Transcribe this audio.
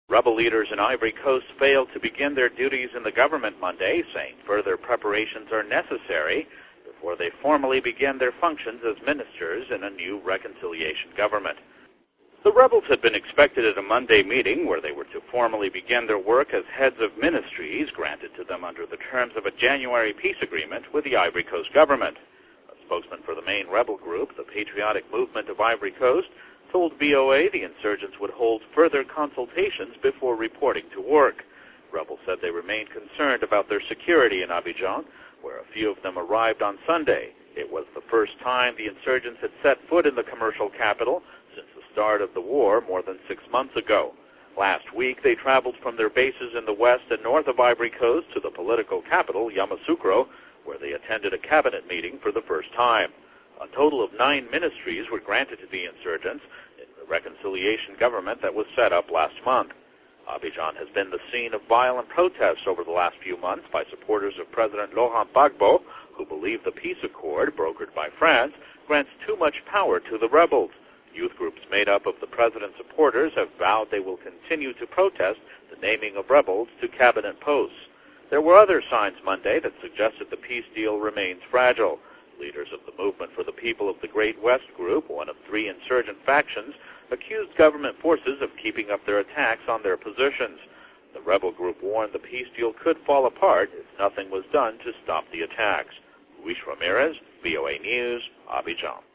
Rebel leaders in Ivory Coast failed to begin their duties in the government Monday, saying further preparations are necessary before they formally begin their functions as ministers in a new reconciliation government. The rebels had been expected at a Monday meeting where they were to formally begin their work as heads of ministries granted to them under the terms of a January peace agreement with the Ivory Coast government. A spokesman for the main rebel group, the Patriotic Movement of Ivory Coast, told VOA the insurgents would hold further consultations before reporting to work. Rebels said they remained concerned about their security in Abidjan, where a few of them arrived on Sunday. It was the first time the insurgents had set foot in the commercial capital since the start of the war more than 6 months ago. Last week, they traveled from their bases in the west and north of Ivory Coast to the political capital, Yamoussoukro, where they attended a cabinet meeting for the first time. A total of 9 ministries were granted to the insurgents in the reconciliation government that was set up last month. Abidjan has been the scene of violent protests over the last few months by supporters of President Laurent Gbagbo, who believe the peace accord brokered by France grants too much power to the rebels. Youth groups made up of the president's supporters have vowed they will continue to protest the naming of rebels to cabinet posts. There were other signs Monday that suggested the peace deal remains fragile. Leaders of the Movement for the People of the Great West Group, one of 3 insurgent factions, accused government forces of keeping up their attacks on their positions. The rebel group warned the peace deal could fall apart if nothing was done to stop the attacks. Luis Ramirez, VOA News, Abidjan.